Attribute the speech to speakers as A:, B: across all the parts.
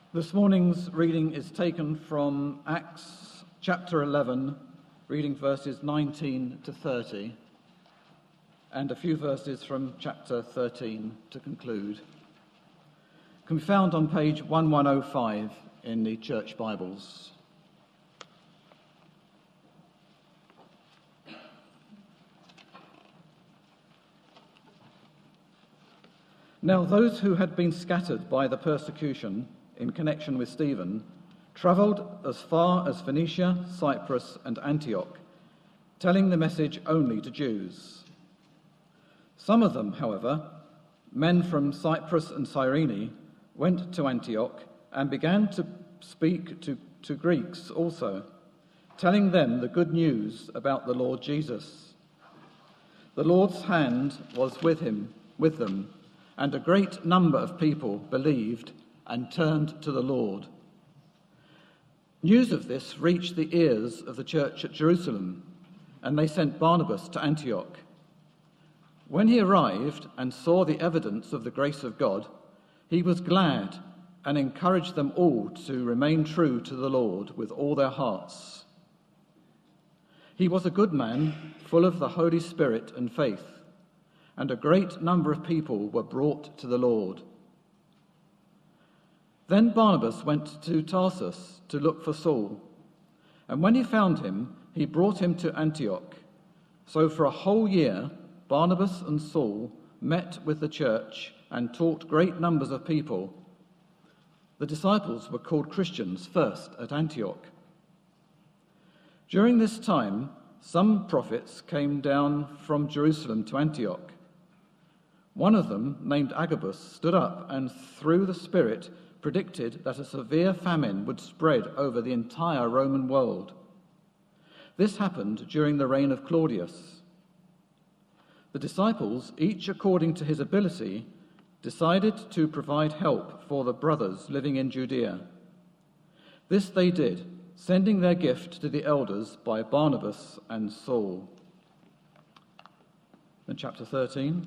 A: This morning's reading is taken from Acts chapter 11, reading verses 19 to 30, and a few verses from chapter 13 to conclude. Can be found on page 1105 in the Church Bibles. Now those who had been scattered by the persecution in connection with Stephen travelled as far as Phoenicia, Cyprus, and Antioch, telling the message only to Jews. Some of them, however, men from Cyprus and Cyrene, went to Antioch and began to speak to Greeks also, telling them the good news about the Lord Jesus. The Lord's hand was with them, and a great number of people believed and turned to the Lord. News of this reached the ears of the church at Jerusalem, and they sent Barnabas to Antioch. When he arrived and saw the evidence of the grace of God, he was glad and encouraged them all to remain true to the Lord with all their hearts. He was a good man, full of the Holy Spirit and faith, and a great number of people were brought to the Lord. Then Barnabas went to Tarsus to look for Saul, and when he found him, he brought him to Antioch. So for a whole year, Barnabas and Saul met with the church and taught great numbers of people. The disciples were called Christians first at Antioch. During this time, some prophets came down from Jerusalem to Antioch. One of them, named Agabus, stood up and through the Spirit predicted that a severe famine would spread over the entire Roman world. This happened during the reign of Claudius. The disciples, each according to his ability, decided to provide help for the brothers living in Judea. This they did, sending their gift to the elders by Barnabas and Saul. Then chapter 13.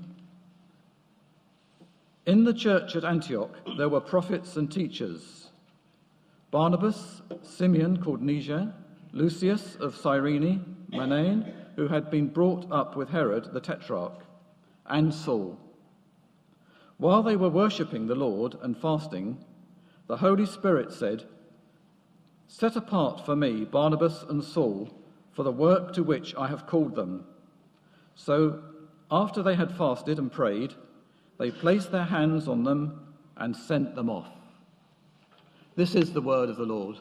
A: In the church at Antioch there were prophets and teachers: Barnabas, Simeon called Niger, Lucius of Cyrene, Manaen, who had been brought up with Herod the Tetrarch, and Saul. While they were worshipping the Lord and fasting, the Holy Spirit said, "Set apart for me Barnabas and Saul for the work to which I have called them." So after they had fasted and prayed, they placed their hands on them and sent them off. This is the word of the Lord.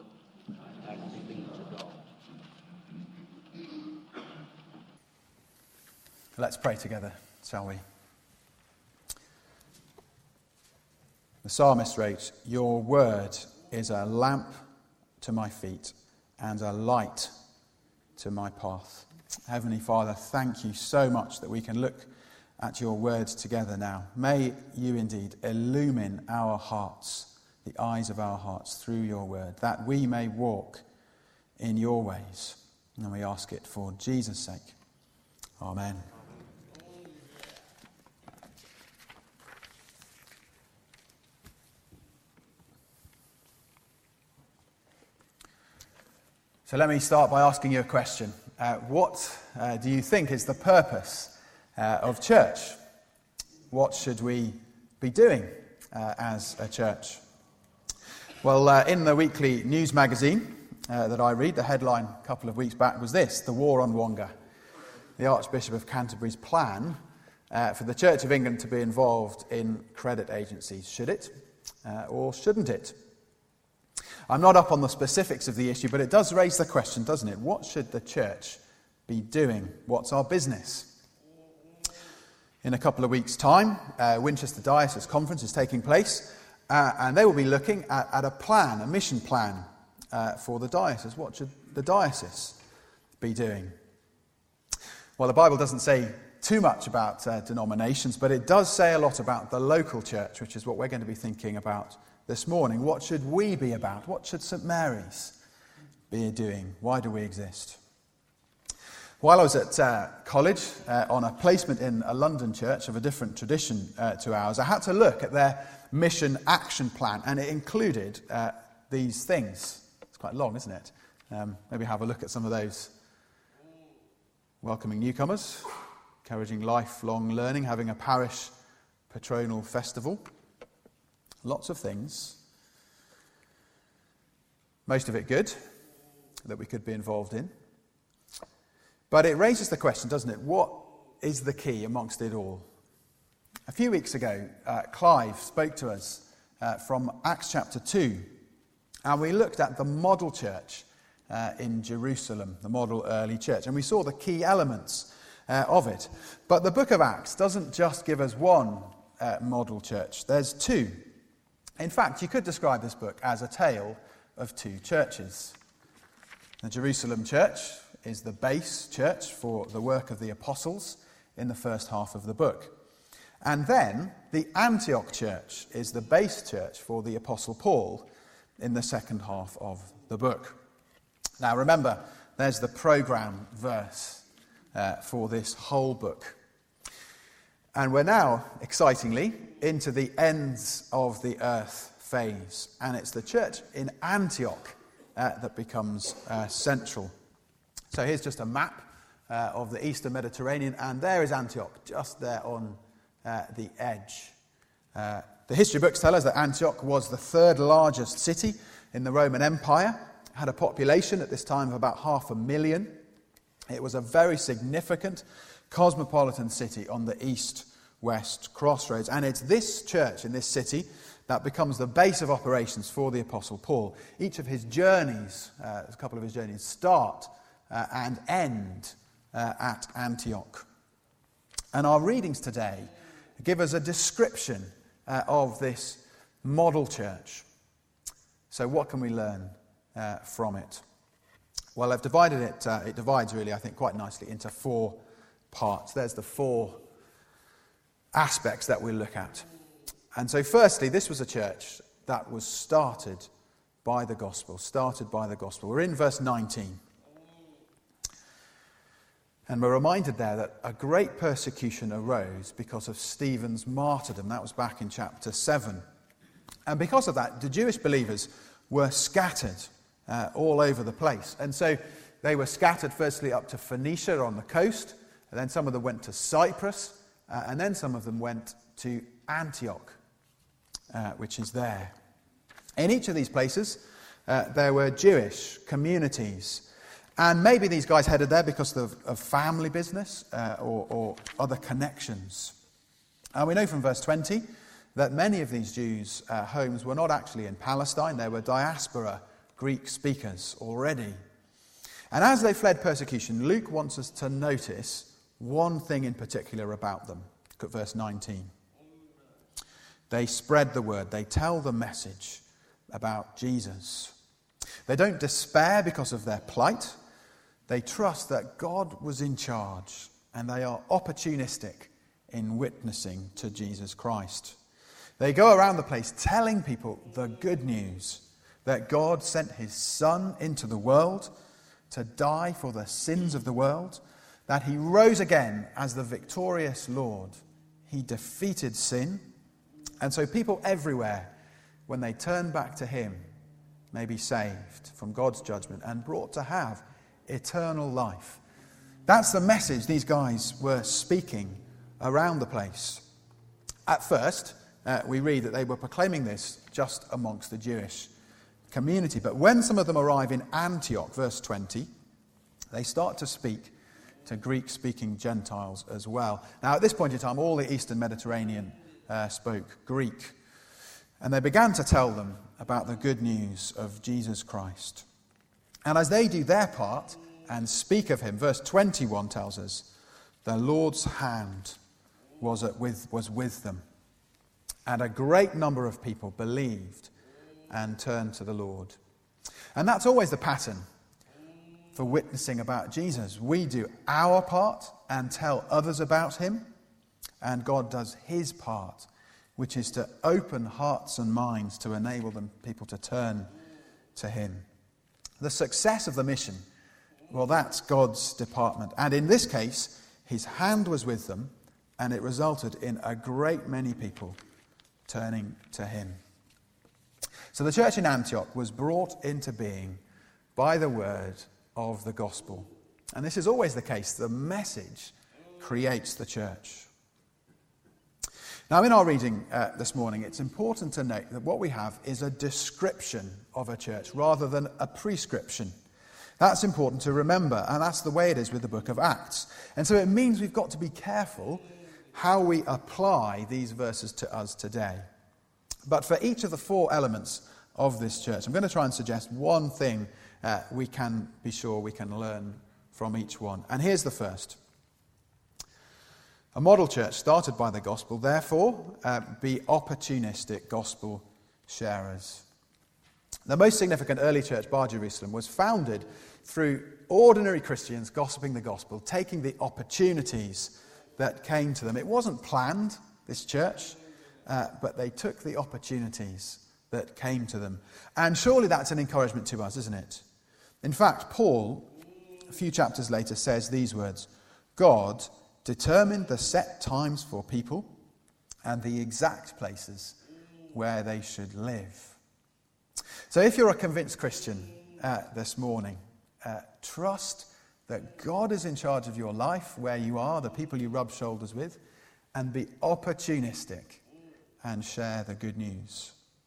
B: Let's pray together, shall we? The psalmist wrote, "Your word is a lamp to my feet and a light to my path." Heavenly Father, thank you so much that we can look at your words together now. May you indeed illumine our hearts, the eyes of our hearts through your word, that we may walk in your ways. And we ask it for Jesus' sake. Amen. So let me start by asking you a question. What do you think is the purpose of church? What should we be doing as a church? Well, in the weekly news magazine that I read, the headline a couple of weeks back was this: "The War on Wonga." The Archbishop of Canterbury's plan for the Church of England to be involved in credit agencies. Should it or shouldn't it? I'm not up on the specifics of the issue, but it does raise the question, doesn't it? What should the church be doing? What's our business? In a couple of weeks' time, Winchester Diocese Conference is taking place, and they will be looking at a plan, a mission plan for the diocese. What should the diocese be doing? Well, the Bible doesn't say too much about denominations, but it does say a lot about the local church, which is what we're going to be thinking about this morning. What should we be about? What should St Mary's be doing? Why do we exist? While I was at college on a placement in a London church of a different tradition to ours, I had to look at their mission action plan, and it included these things. It's quite long, isn't it? Maybe have a look at some of those. Welcoming newcomers, encouraging lifelong learning, having a parish patronal festival. Lots of things. Most of it good, that we could be involved in. But it raises the question, doesn't it? What is the key amongst it all? A few weeks ago, Clive spoke to us from Acts chapter 2, and we looked at the model church in Jerusalem, the model early church, and we saw the key elements of it. But the book of Acts doesn't just give us one model church, there's two. In fact, you could describe this book as a tale of two churches. The Jerusalem church is the base church for the work of the apostles in the first half of the book. And then the Antioch church is the base church for the apostle Paul in the second half of the book. Now remember, there's the program verse for this whole book. And we're now, excitingly, into the ends of the earth phase. And it's the church in Antioch that becomes central. So here's just a map of the Eastern Mediterranean, and there is Antioch, just there on the edge. The history books tell us that Antioch was the third largest city in the Roman Empire, had a population at this time of about 500,000. It was a very significant cosmopolitan city on the east-west crossroads, and it's this church in this city that becomes the base of operations for the Apostle Paul. Each of his journeys, a couple of his journeys, start and end at Antioch. And our readings today give us a description of this model church. So what can we learn from it? Well, I've divided it, it divides really, I think, quite nicely into four parts. There's the four aspects that we'll look at. And so firstly, this was a church that was started by the gospel. We're in verse 19. And we're reminded there that a great persecution arose because of Stephen's martyrdom. That was back in chapter 7. And because of that, the Jewish believers were scattered all over the place. And so they were scattered firstly up to Phoenicia on the coast, and then some of them went to Cyprus, and then some of them went to Antioch, which is there. In each of these places, there were Jewish communities. And maybe these guys headed there because of family business or other connections. And we know from verse 20 that many of these Jews' homes were not actually in Palestine. They were diaspora Greek speakers already. And as they fled persecution, Luke wants us to notice one thing in particular about them. Look at verse 19. They spread the word. They tell the message about Jesus. They don't despair because of their plight. They trust that God was in charge, and they are opportunistic in witnessing to Jesus Christ. They go around the place telling people the good news that God sent his Son into the world to die for the sins of the world, that he rose again as the victorious Lord. He defeated sin, and so people everywhere, when they turn back to him, may be saved from God's judgment and brought to have eternal life. That's the message these guys were speaking around the place. At first, we read that they were proclaiming this just amongst the Jewish community. But when some of them arrive in Antioch, verse 20, they start to speak to Greek-speaking Gentiles as well. Now, at this point in time, all the Eastern Mediterranean spoke Greek. And they began to tell them about the good news of Jesus Christ. And as they do their part and speak of him, verse 21 tells us, the Lord's hand was with them. And a great number of people believed and turned to the Lord. And that's always the pattern for witnessing about Jesus. We do our part and tell others about him, and God does his part, which is to open hearts and minds to enable people to turn to him. The success of the mission, well, that's God's department. And in this case, his hand was with them, and it resulted in a great many people turning to him. So the church in Antioch was brought into being by the word of the gospel. And this is always the case. The message creates the church. Now, in our reading this morning, it's important to note that what we have is a description of a church rather than a prescription. That's important to remember, and that's the way it is with the book of Acts. And so it means we've got to be careful how we apply these verses to us today. But for each of the four elements of this church, I'm going to try and suggest one thing we can be sure we can learn from each one. And here's the first. A model church started by the gospel, therefore, be opportunistic gospel sharers. The most significant early church, Bar Jerusalem, was founded through ordinary Christians gossiping the gospel, taking the opportunities that came to them. It wasn't planned, this church, but they took the opportunities that came to them. And surely that's an encouragement to us, isn't it? In fact, Paul, a few chapters later, says these words, God determined the set times for people and the exact places where they should live. So if you're a convinced Christian this morning, trust that God is in charge of your life, where you are, the people you rub shoulders with, and be opportunistic and share the good news.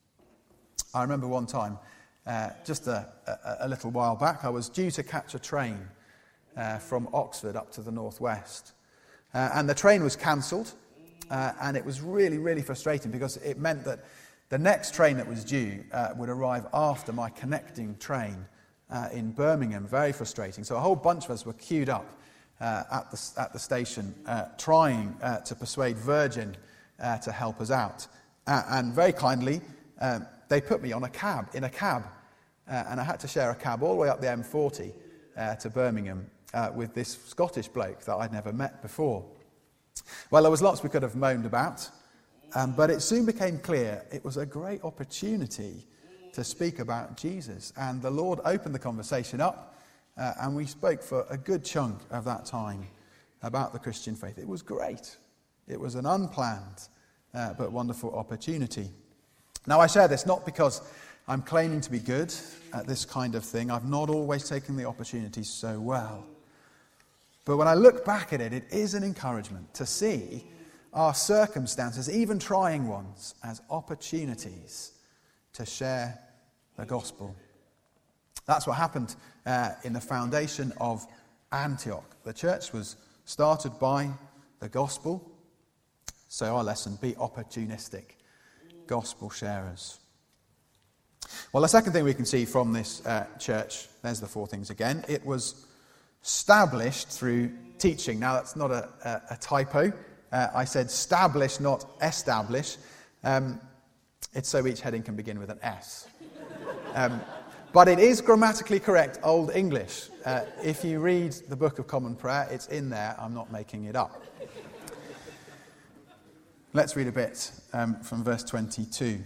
B: I remember one time, just a little while back, I was due to catch a train from Oxford up to the northwest. And the train was cancelled, and it was really, really frustrating because it meant that the next train that was due would arrive after my connecting train in Birmingham. Very frustrating. So a whole bunch of us were queued up at the station trying to persuade Virgin to help us out. And very kindly, they put me in a cab, and I had to share a cab all the way up the M40 to Birmingham with this Scottish bloke that I'd never met before. Well, there was lots we could have moaned about, but it soon became clear it was a great opportunity to speak about Jesus. And the Lord opened the conversation up, and we spoke for a good chunk of that time about the Christian faith. It was great. It was an unplanned but wonderful opportunity. Now, I share this not because I'm claiming to be good at this kind of thing. I've not always taken the opportunities so well. But when I look back at it, it is an encouragement to see our circumstances, even trying ones, as opportunities to share the gospel. That's what happened in the foundation of Antioch. The church was started by the gospel. So our lesson, be opportunistic gospel sharers. Well, the second thing we can see from this church, there's the four things again. It was established through teaching. Now, that's not a typo. I said stablish, not establish. It's so each heading can begin with an S. But it is grammatically correct Old English. If you read the Book of Common Prayer, it's in there. I'm not making it up. Let's read a bit from verse 22.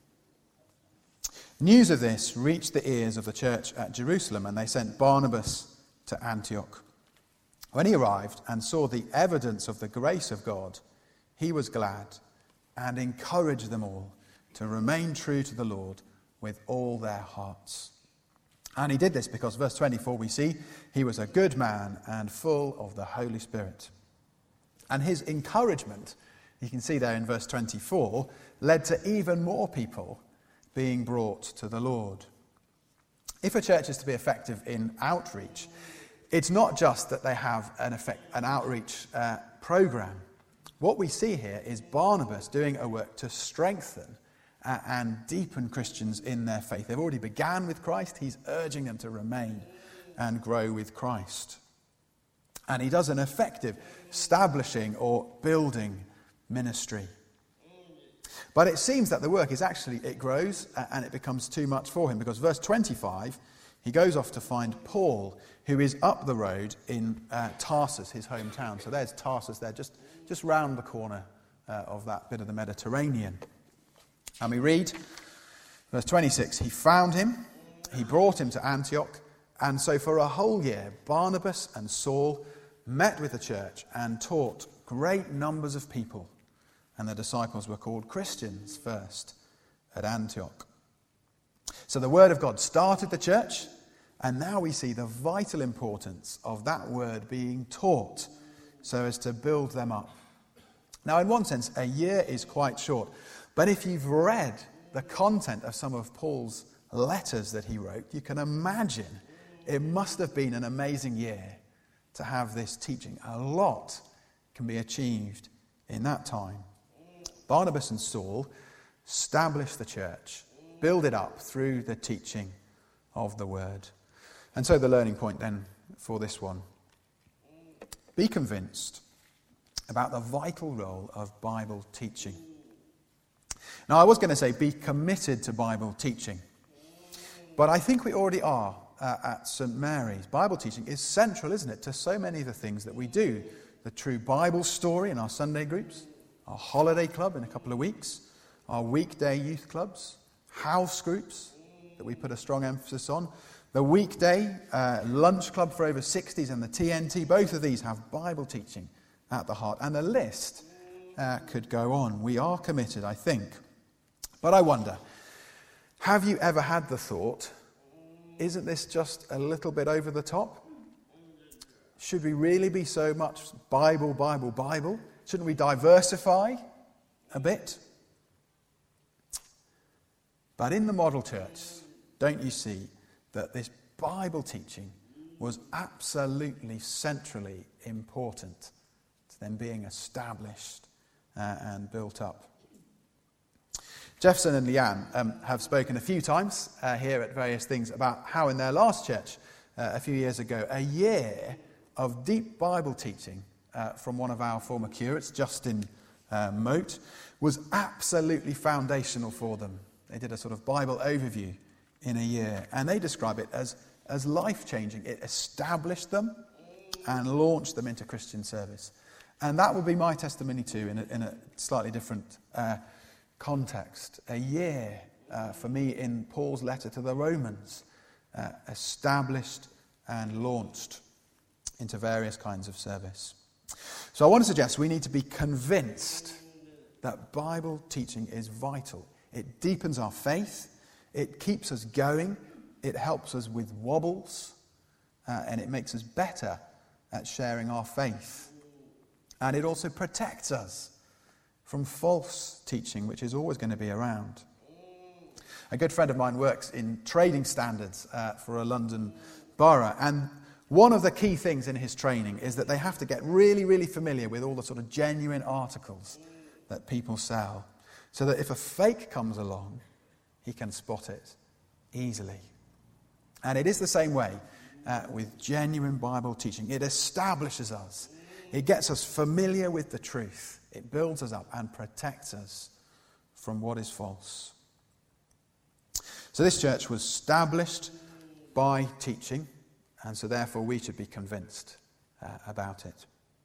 B: News of this reached the ears of the church at Jerusalem, and they sent Barnabas to Antioch. When he arrived and saw the evidence of the grace of God, he was glad and encouraged them all to remain true to the Lord with all their hearts. And he did this because, verse 24, we see, he was a good man and full of the Holy Spirit. And his encouragement, you can see there in verse 24, led to even more people being brought to the Lord. If a church is to be effective in outreach, it's not just that they have an outreach program. What we see here is Barnabas doing a work to strengthen and deepen Christians in their faith. They've already began with Christ. He's urging them to remain and grow with Christ. And he does an effective establishing or building ministry. But it seems that the work is actually, it grows and it becomes too much for him, because verse 25, he goes off to find Paul, who is up the road in Tarsus, his hometown. So there's Tarsus there, just round the corner of that bit of the Mediterranean. And we read, verse 26, he found him, he brought him to Antioch, and so for a whole year, Barnabas and Saul met with the church and taught great numbers of people. and the disciples were called Christians first at Antioch. So the word of God started the church, and now we see the vital importance of that word being taught so as to build them up. Now, in one sense, a year is quite short, but if you've read the content of some of Paul's letters that he wrote, you can imagine it must have been an amazing year to have this teaching. A lot can be achieved in that time. Barnabas and Saul established the church, build it up through the teaching of the word. And so the learning point then for this one: be convinced about the vital role of Bible teaching. Now, I was going to say be committed to Bible teaching, but I think we already are at St. Mary's. Bible teaching is central, isn't it, to so many of the things that we do. The True Bible Story in our Sunday groups, our holiday club in a couple of weeks, our weekday youth clubs, house groups that we put a strong emphasis on, the weekday lunch club for over 60s and the TNT. Both of these have Bible teaching at the heart, and the list could go on. We are committed, I think. But I wonder, have you ever had the thought, isn't this just a little bit over the top? Should we really be so much Bible, Bible, Bible? Shouldn't we diversify a bit? But in the model church, don't you see that this Bible teaching was absolutely centrally important to them being established and built up? Jefferson and Leanne have spoken a few times here at various things about how in their last church a few years ago, a year of deep Bible teaching from one of our former curates, Justin Moat, was absolutely foundational for them. They did a sort of Bible overview in a year, and they describe it as life-changing. It established them and launched them into Christian service. And that would be my testimony too, in a slightly different context. A year for me in Paul's letter to the Romans, established and launched into various kinds of service. So I want to suggest we need to be convinced that Bible teaching is vital. It deepens our faith, it keeps us going, it helps us with wobbles, and it makes us better at sharing our faith. And it also protects us from false teaching, which is always going to be around. A good friend of mine works in trading standards for a London borough, and one of the key things in his training is that they have to get really, really familiar with all the sort of genuine articles that people sell, so that if a fake comes along, he can spot it easily. And it is the same way with genuine Bible teaching. It establishes us. It gets us familiar with the truth. It builds us up and protects us from what is false. So this church was established by teaching, and so therefore we should be convinced about it.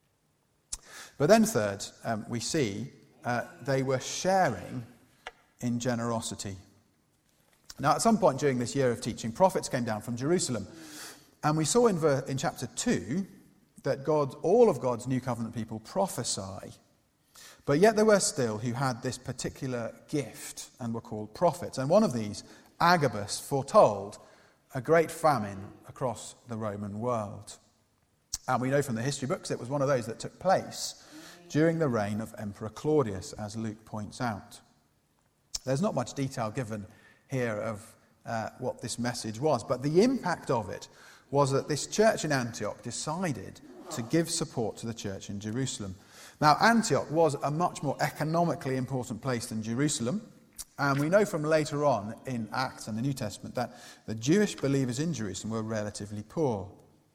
B: But then third, we see they were sharing in generosity. Now at some point during this year of teaching, prophets came down from Jerusalem, and we saw in chapter 2 that all of God's new covenant people prophesy. But yet there were still who had this particular gift and were called prophets. And one of these, Agabus, foretold a great famine across the Roman world. And we know from the history books it was one of those that took place during the reign of Emperor Claudius, as Luke points out. There's not much detail given here of what this message was, but the impact of it was that this church in Antioch decided to give support to the church in Jerusalem. Now, Antioch was a much more economically important place than Jerusalem, and we know from later on in Acts and the New Testament that the Jewish believers in Jerusalem were relatively poor.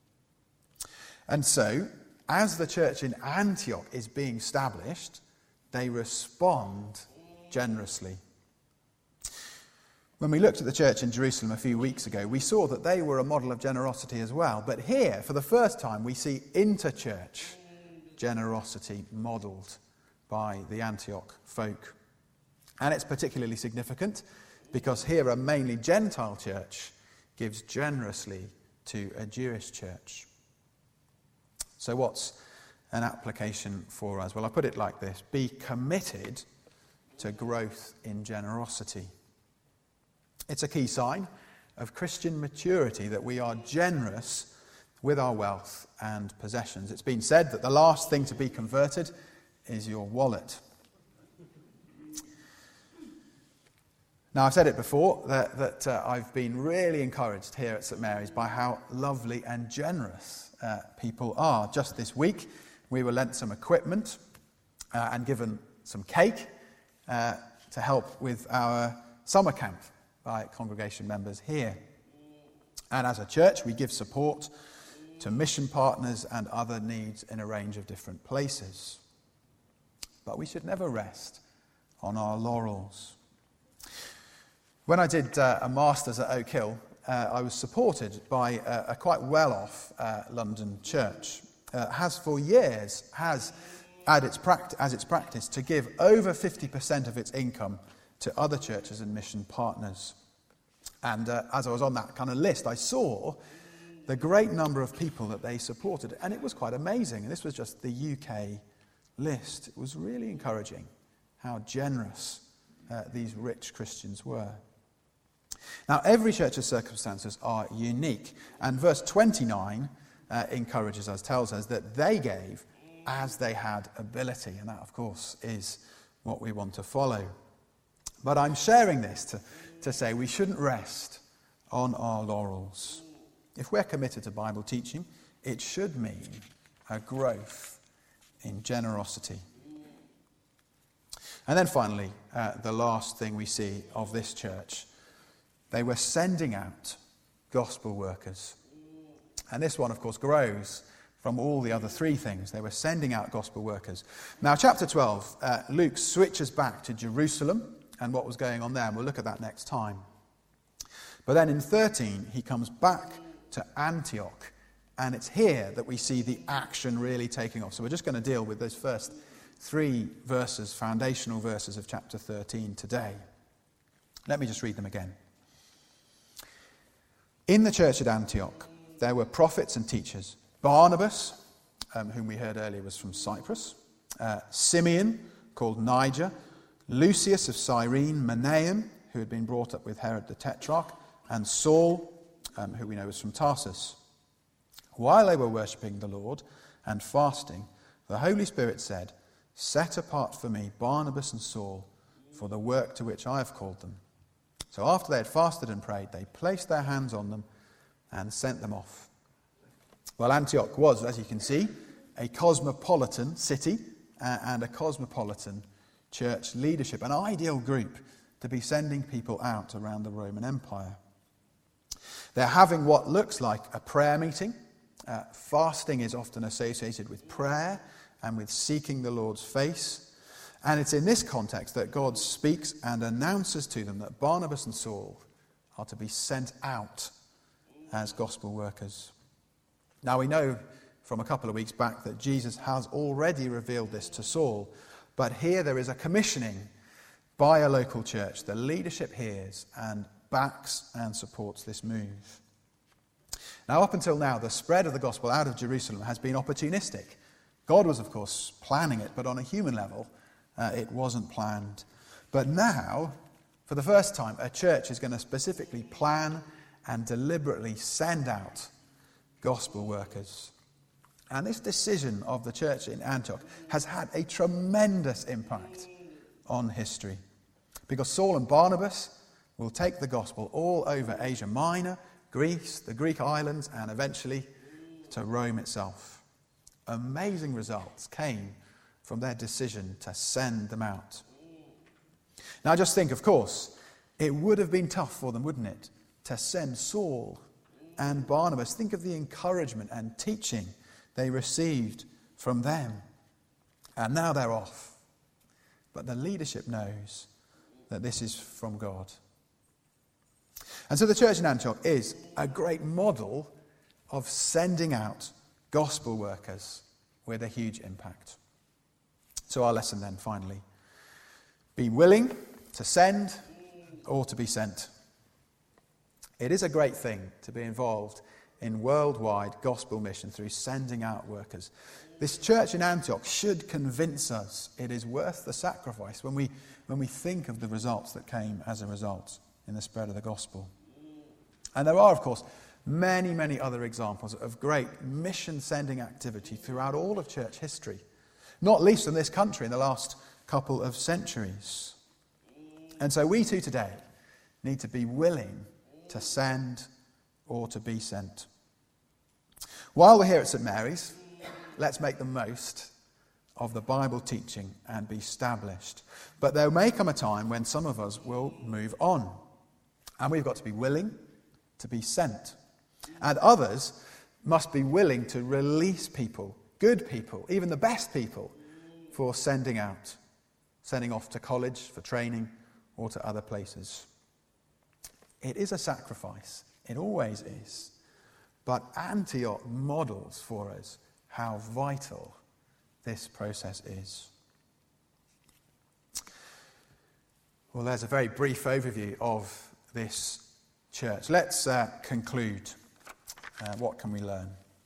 B: And so, as the church in Antioch is being established, they respond generously. When we looked at the church in Jerusalem a few weeks ago, we saw that they were a model of generosity as well. But here, for the first time, we see inter-church generosity modelled by the Antioch folk. And it's particularly significant because here a mainly Gentile church gives generously to a Jewish church. So what's an application for us? Well, I put it like this: be committed to growth in generosity. It's a key sign of Christian maturity that we are generous with our wealth and possessions. It's been said that the last thing to be converted is your wallet. Now, I've said it before, that I've been really encouraged here at St Mary's by how lovely and generous people are. Just this week, we were lent some equipment and given some cake to help with our summer camp by congregation members here. And as a church, we give support to mission partners and other needs in a range of different places. But we should never rest on our laurels. When I did a master's at Oak Hill, I was supported by a quite well-off London church. Has for years as its practice to give over 50% of its income to other churches and mission partners. And as I was on that kind of list, I saw the great number of people that they supported, and it was quite amazing. And this was just the UK list. It was really encouraging how generous these rich Christians were. Now, every church's circumstances are unique, and verse 29 encourages us, tells us that they gave as they had ability, and that, of course, is what we want to follow. But I'm sharing this to say we shouldn't rest on our laurels. If we're committed to Bible teaching, it should mean a growth in generosity. And then finally, the last thing we see of this church, they were sending out gospel workers. And this one, of course, grows from all the other three things. They were sending out gospel workers. Now, chapter 12, Luke switches back to Jerusalem and what was going on there. And we'll look at that next time. But then in 13, he comes back to Antioch. And it's here that we see the action really taking off. So we're just going to deal with those first three verses, foundational verses of chapter 13 today. Let me just read them again. In the church at Antioch, there were prophets and teachers. Barnabas, whom we heard earlier was from Cyprus, Simeon, called Niger, Lucius of Cyrene, Manaen, who had been brought up with Herod the Tetrarch, and Saul, who we know was from Tarsus. While they were worshipping the Lord and fasting, the Holy Spirit said, "Set apart for me Barnabas and Saul for the work to which I have called them." So after they had fasted and prayed, they placed their hands on them and sent them off. Well, Antioch was, as you can see, a cosmopolitan city and a cosmopolitan church leadership, an ideal group to be sending people out around the Roman Empire. They're having what looks like a prayer meeting. Fasting is often associated with prayer and with seeking the Lord's face. And it's in this context that God speaks and announces to them that Barnabas and Saul are to be sent out as gospel workers. Now, we know from a couple of weeks back that Jesus has already revealed this to Saul, but here there is a commissioning by a local church. The leadership hears and backs and supports this move. Now, up until now, the spread of the gospel out of Jerusalem has been opportunistic. God was, of course, planning it, but on a human level, it wasn't planned. But now, for the first time, a church is going to specifically plan and deliberately send out gospel workers. And this decision of the church in Antioch has had a tremendous impact on history. Because Saul and Barnabas will take the gospel all over Asia Minor, Greece, the Greek islands, and eventually to Rome itself. Amazing results came from their decision to send them out. Now just think, of course, it would have been tough for them, wouldn't it, to send Saul and Barnabas. Think of the encouragement and teaching they received from them. And now they're off. But the leadership knows that this is from God. And so the church in Antioch is a great model of sending out gospel workers with a huge impact. So our lesson then, finally. Be willing to send or to be sent. It is a great thing to be involved in worldwide gospel mission through sending out workers. This church in Antioch should convince us it is worth the sacrifice when we think of the results that came as a result in the spread of the gospel. And there are, of course, many, many other examples of great mission-sending activity throughout all of church history, not least in this country in the last couple of centuries. And so we too today need to be willing to send or to be sent. While we're here at St Mary's, let's make the most of the Bible teaching and be established. But there may come a time when some of us will move on, and we've got to be willing to be sent. And others must be willing to release people, good people, even the best people, for sending out, sending off to college for training or to other places. It is a sacrifice. It always is. But Antioch models for us how vital this process is. Well, there's a very brief overview of this church. Let's conclude. What can we learn?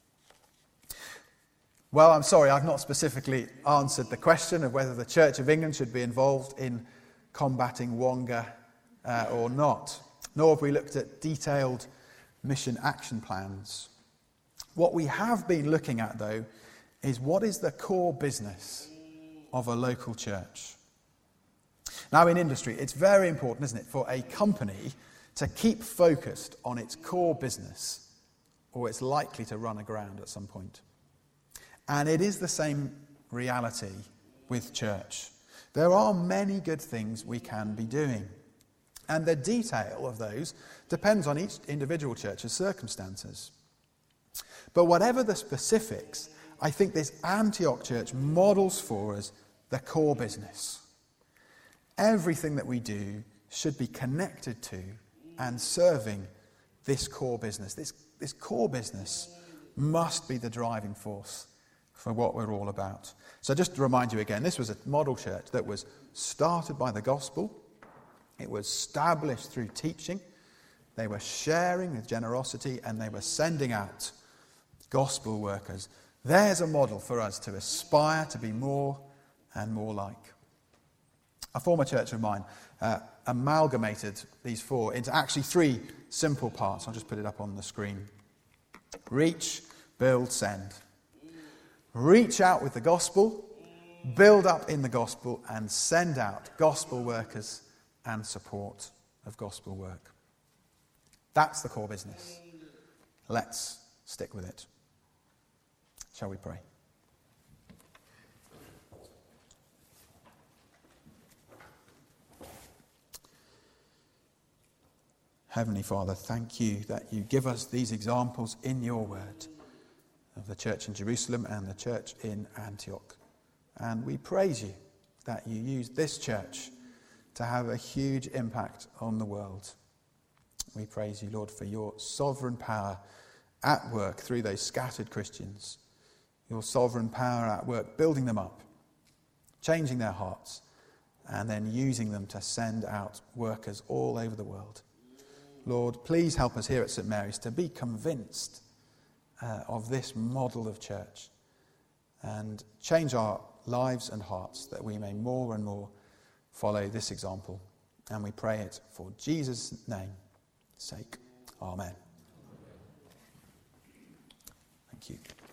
B: Well, I'm sorry, I've not specifically answered the question of whether the Church of England should be involved in combating Wonga or not, nor have we looked at detailed mission action plans. What we have been looking at, though, is what is the core business of a local church. Now, in industry, it's very important, isn't it, for a company to keep focused on its core business, or it's likely to run aground at some point. And it is the same reality with church. There are many good things we can be doing, and the detail of those depends on each individual church's circumstances. But whatever the specifics, I think this Antioch church models for us the core business. Everything that we do should be connected to and serving this core business. This core business must be the driving force for what we're all about. So just to remind you again, this was a model church that was started by the gospel. It was established through teaching. They were sharing with generosity, and they were sending out gospel workers. There's a model for us to aspire to be more and more like. A former church of mine amalgamated these four into actually three simple parts. I'll just put it up on the screen. Reach, build, send. Reach out with the gospel, build up in the gospel, and send out gospel workers and support of gospel work. That's the core business. Let's stick with it. Shall we pray? Heavenly Father, thank you that you give us these examples in your word of the church in Jerusalem and the church in Antioch. And we praise you that you used this church to have a huge impact on the world. We praise you, Lord, for your sovereign power at work through those scattered Christians. Your sovereign power at work building them up, changing their hearts, and then using them to send out workers all over the world. Lord, please help us here at St Mary's to be convinced of this model of church and change our lives and hearts that we may more and more follow this example. And we pray it for Jesus' name's sake. Amen. Thank you.